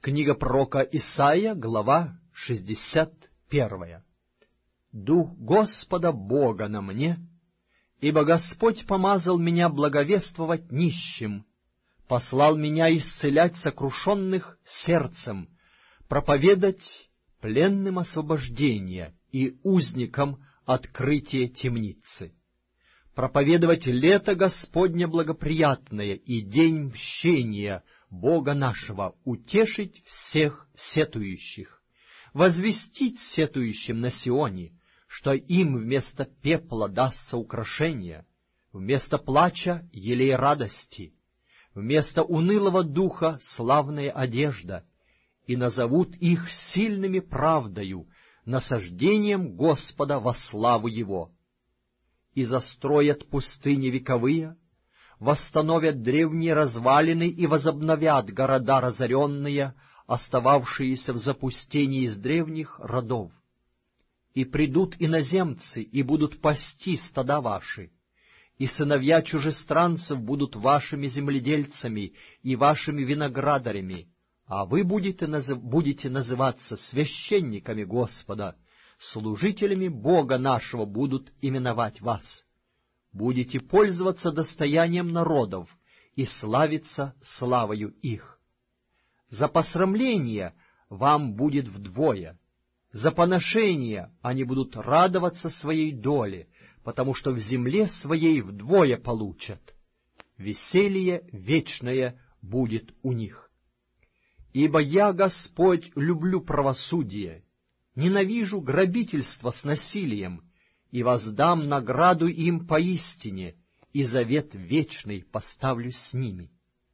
Книга пророка Исаия, глава 61. Дух Господа Бога на мне, ибо Господь помазал меня благовествовать нищим, послал меня исцелять сокрушенных сердцем, проповедать пленным освобождение и узникам открытие темницы, проповедовать лето Господне благоприятное и день мщения Бога нашего, утешить всех сетующих, возвестить сетующим на Сионе, что им вместо пепла дастся украшение, вместо плача — елей радости, вместо унылого духа — славная одежда, и назовут их сильными правдою, насаждением Господа во славу Его. И застроят пустыни вековые, восстановят древние развалины и возобновят города разоренные, остававшиеся в запустении из древних родов. И придут иноземцы, и будут пасти стада ваши, и сыновья чужестранцев будут вашими земледельцами и вашими виноградарями, а вы будете называться священниками Господа, служителями Бога нашего будут именовать вас. Будете пользоваться достоянием народов и славиться славою их. За посрамление вам будет вдвое, за поношение они будут радоваться своей доле, потому что в земле своей вдвое получат. Веселье вечное будет у них. Ибо я, Господь, люблю правосудие, ненавижу грабительство с насилием, и воздам награду им поистине, и завет вечный поставлю с ними.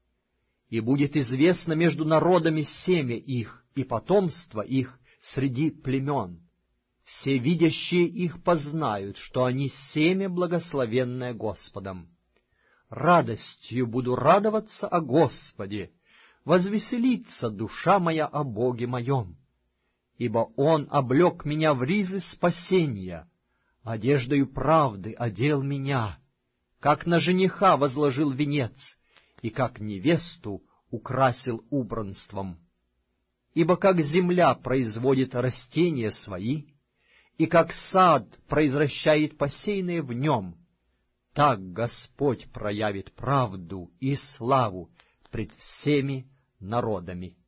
И будет известно между народами семя их и потомство их среди племен. Все видящие их познают, что они семя благословенное Господом. Радостью буду радоваться о Господе, возвеселится душа моя о Боге моем, ибо Он облек меня в ризы спасения, одеждою правды одел меня, как на жениха возложил венец, и как невесту украсил убранством. Ибо как земля производит растения свои, и как сад произвращает посеянное в нем, так Господь проявит правду и славу пред всеми народами.